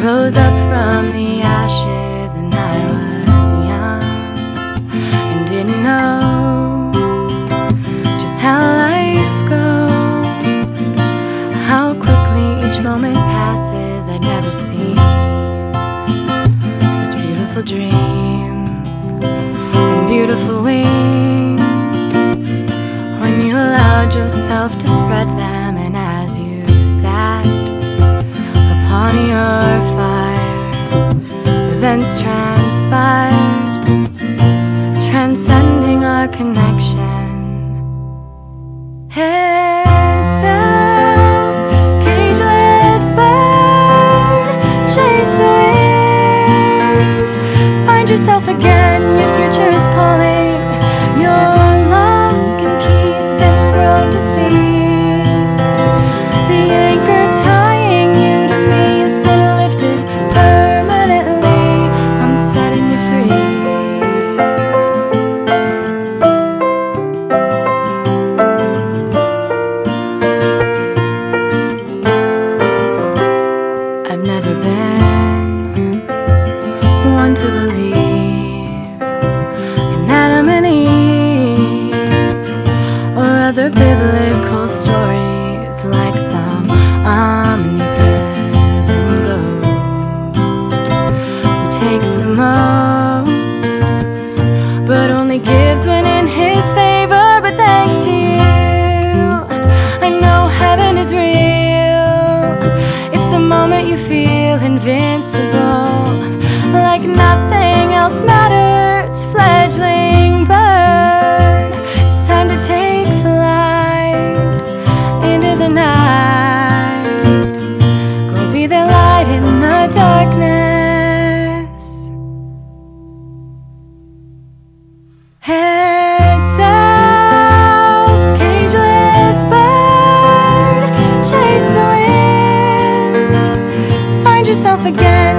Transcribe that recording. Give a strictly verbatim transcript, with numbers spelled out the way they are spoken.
rose up from the ashes, and I was young and didn't know just how life goes, how quickly each moment passes. I'd never seen such beautiful dreams and beautiful wings when you allowed yourself to spread them. And as you sat upon your fire, events transpired, transcending our connection. Head south, cageless bird, chase the wind, find yourself again, your future is calling. Your lock and key's been thrown to sea. The anchor tying you to me has been lifted permanently. I'm setting you free. I've never been one to believe in Adam and Eve or other biblical stories like some omnipresent ghost who takes the most but only gives when in his favor. But thanks to you, I know heaven is real. It's the moment you feel invincible, like nothing else matters. Fledgling bird, it's time to take flight into the night. Go be their light in the darkness. Head south, cageless bird, chase the wind, find yourself again.